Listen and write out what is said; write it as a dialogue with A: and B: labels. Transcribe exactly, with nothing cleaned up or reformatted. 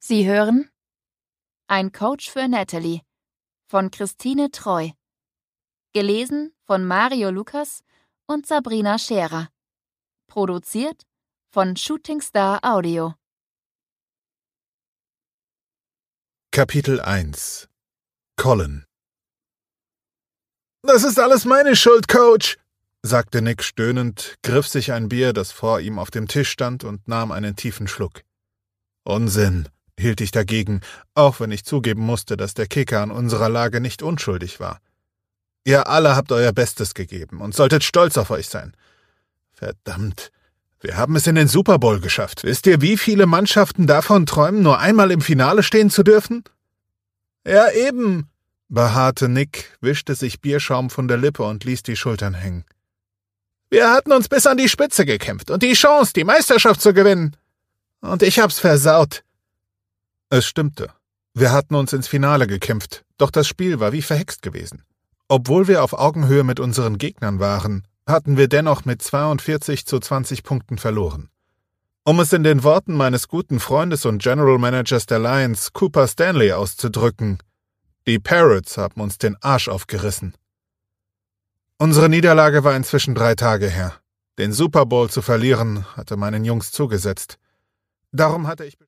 A: Sie hören Ein Coach für Natalie von Christine Treu. Gelesen von Mario Lukas und Sabrina Scherer. Produziert von Shooting Star Audio.
B: Kapitel eins. Colin. »Das ist alles meine Schuld, Coach«, sagte Nick stöhnend, griff sich ein Bier, das vor ihm auf dem Tisch stand, und nahm einen tiefen Schluck. »Unsinn«, hielt ich dagegen, auch wenn ich zugeben musste, dass der Kicker an unserer Lage nicht unschuldig war. »Ihr alle habt euer Bestes gegeben und solltet stolz auf euch sein. Verdammt, wir haben es in den Super Bowl geschafft. Wisst ihr, wie viele Mannschaften davon träumen, nur einmal im Finale stehen zu dürfen?« »Ja, eben«, beharrte Nick, wischte sich Bierschaum von der Lippe und ließ die Schultern hängen. »Wir hatten uns bis an die Spitze gekämpft und die Chance, die Meisterschaft zu gewinnen. Und ich hab's versaut.« Es stimmte. Wir hatten uns ins Finale gekämpft, doch das Spiel war wie verhext gewesen. Obwohl wir auf Augenhöhe mit unseren Gegnern waren, hatten wir dennoch mit zweiundvierzig zu zwanzig Punkten verloren. Um es in den Worten meines guten Freundes und General Managers der Lions, Cooper Stanley, auszudrücken: Die Parrots haben uns den Arsch aufgerissen. Unsere Niederlage war inzwischen drei Tage her. Den Super Bowl zu verlieren, hatte meinen Jungs zugesetzt. Darum hatte ich